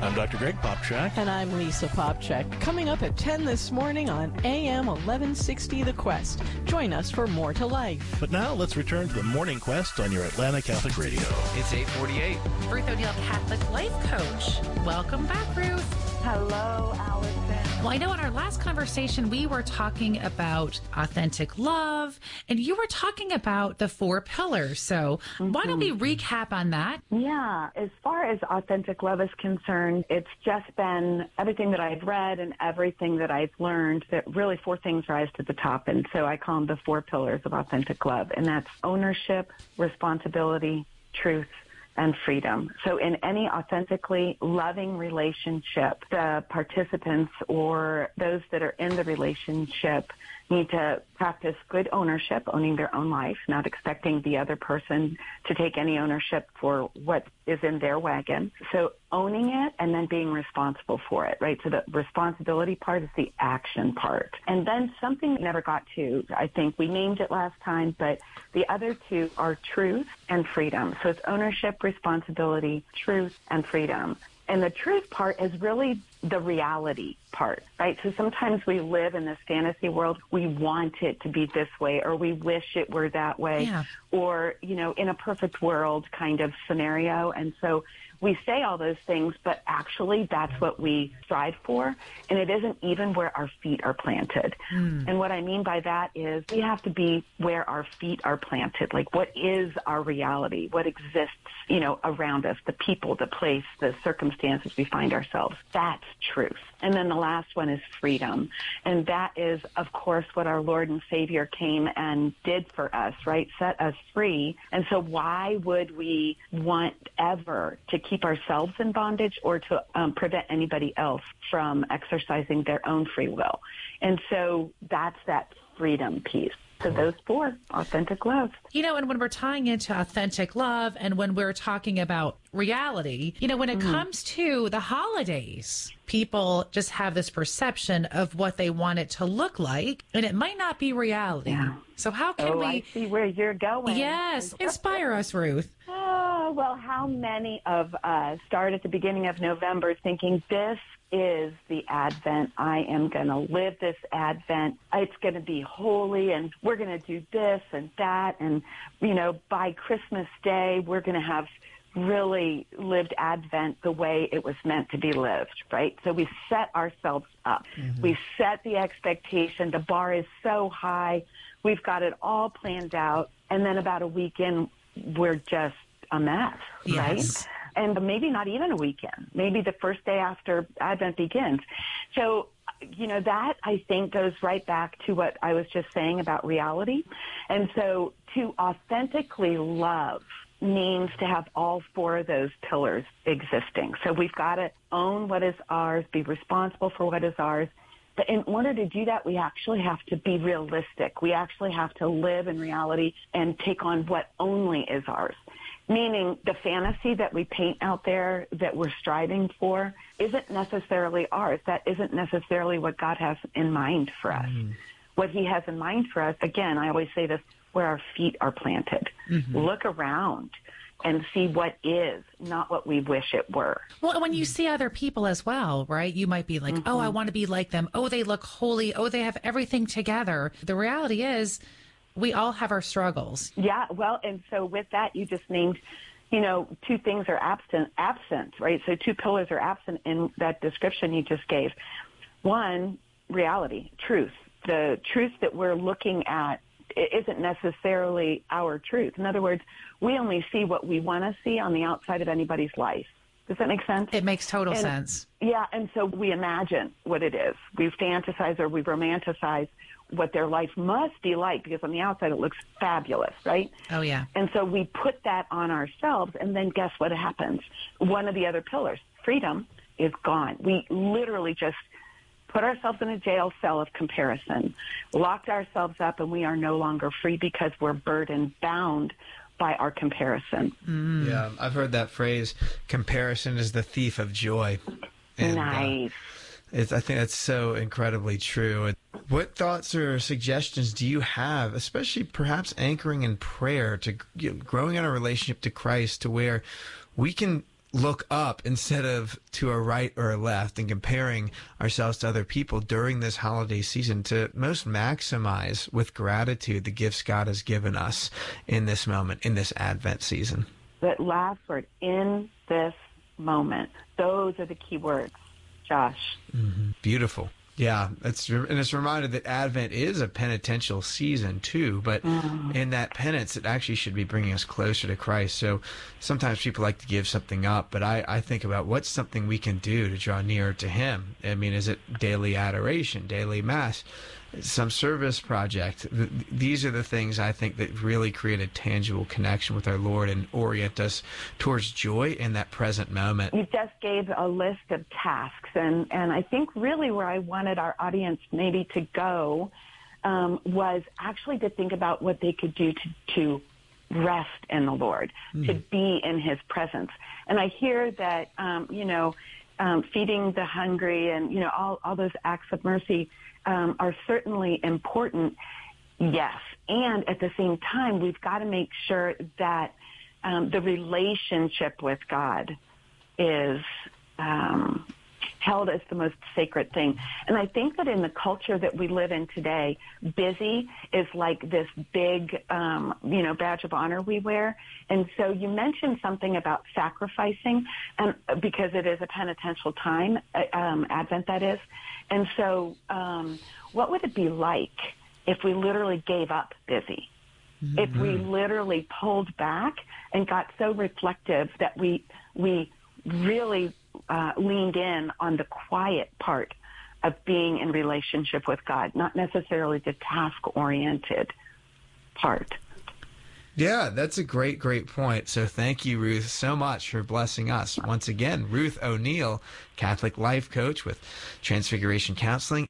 I'm Dr. Greg Popchak. And I'm Lisa Popchak. Coming up at 10 this morning on AM 1160 The Quest. Join us for More to Life. But now let's return to the Morning Quest on your Atlanta Catholic Radio. It's 8:48. Ruth O'Neill, Catholic Life Coach. Welcome back, Ruth. Hello, Allison. Well, I know in our last conversation, we were talking about authentic love, and you were talking about the 4 pillars. So why don't we recap on that? Yeah, as far as authentic love is concerned, it's just been everything that I've read and everything that I've learned that really 4 things rise to the top. And so I call them the 4 pillars of authentic love. And that's ownership, responsibility, truth, and freedom. So in any authentically loving relationship, the participants or those that are in the relationship need to practice good ownership, owning their own life, not expecting the other person to take any ownership for what is in their wagon. So owning it and then being responsible for it, right? So the responsibility part is the action part. And then something we never got to, I think we named it last time, but the other 2 are truth and freedom. So it's ownership, responsibility, truth, and freedom. And the truth part is really the reality part, right? So sometimes we live in this fantasy world. We want it to be this way, or we wish it were that way, or, you know, in a perfect world kind of scenario. And so we say all those things, but actually that's what we strive for. And it isn't even where our feet are planted. And what I mean by that is we have to be where our feet are planted. Like, what is our reality? What exists, you know, around us, the people, the place, the circumstances we find ourselves. That's truth. And then the last one is freedom. And that is, of course, what our Lord and Savior came and did for us, right? Set us free. And so why would we want ever to keep ourselves in bondage or to prevent anybody else from exercising their own free will? And so that's that freedom piece. So those 4, authentic love. You know, and when we're tying into authentic love and when we're talking about reality, you know, when it comes to the holidays, people just have this perception of what they want it to look like, and it might not be reality. Yeah. So how can we... I see where you're going. Yes. Inspire us, Ruth. Oh, well, how many of us start at the beginning of November thinking this is the Advent. I am going to live this Advent. It's going to be holy, and we're going to do this and that. And, you know, by Christmas Day, we're going to have really lived Advent the way it was meant to be lived, right? So we set ourselves up. We set the expectation. The bar is so high. We've got it all planned out. And then about a week in, we're just a mess, right? And maybe not even a weekend, maybe the first day after Advent begins. So, you know, that I think goes right back to what I was just saying about reality. And so to authentically love means to have all 4 of those pillars existing. So we've got to own what is ours, be responsible for what is ours. But in order to do that, we actually have to be realistic. We actually have to live in reality and take on what only is ours. Meaning the fantasy that we paint out there that we're striving for isn't necessarily ours. That isn't necessarily what God has in mind for us. What he has in mind for us, again, I always say this, where our feet are planted. Look around and see what is, not what we wish it were. Well, when you see other people as well, right? You might be like, oh, I want to be like them. Oh, they look holy. Oh, they have everything together. The reality is we all have our struggles. Yeah, well, and so with that, you just named, you know, 2 things are absent, right? So 2 pillars are absent in that description you just gave. One, reality, truth. The truth that we're looking at isn't necessarily our truth. In other words, we only see what we want to see on the outside of anybody's life. Does that make sense? It makes total sense. Yeah, and so we imagine what it is. We fantasize or we romanticize what their life must be like because on the outside it looks fabulous, right? Oh, yeah. And so we put that on ourselves, and then guess what happens? One of the other pillars, freedom, is gone. We literally just put ourselves in a jail cell of comparison, locked ourselves up, and we are no longer free because we're burdened, bound by our comparison. Yeah, I've heard that phrase, comparison is the thief of joy. And, nice. I think that's so incredibly true. What thoughts or suggestions do you have, especially perhaps anchoring in prayer to growing in our relationship to Christ, to where we can look up instead of to a right or a left and comparing ourselves to other people during this holiday season, to most maximize with gratitude the gifts God has given us in this moment, in this Advent season. That last word, in this moment, those are the key words, Josh. Mm-hmm. Beautiful. Yeah, it's reminded that Advent is a penitential season too, but in that penance, it actually should be bringing us closer to Christ. So sometimes people like to give something up, but I think about what's something we can do to draw nearer to Him. I mean, is it daily adoration, daily Mass, some service project? These are the things I think that really create a tangible connection with our Lord and orient us towards joy in that present moment. You just gave a list of tasks, and I think really where I wanted our audience maybe to go was actually to think about what they could do to rest in the Lord, to be in His presence. And I hear that, feeding the hungry and, all those acts of mercy are certainly important, yes. And at the same time, we've got to make sure that the relationship with God is held as the most sacred thing. And I think that in the culture that we live in today, busy is like this big, badge of honor we wear. And so you mentioned something about sacrificing, and because it is a penitential time, Advent that is. And so what would it be like if we literally gave up busy? Mm-hmm. If we literally pulled back and got so reflective that we really leaned in on the quiet part of being in relationship with God, not necessarily the task-oriented part. Yeah, that's a great point. So thank you, Ruth, so much for blessing us. Once again, Ruth O'Neill, Catholic life coach with Transfiguration Counseling.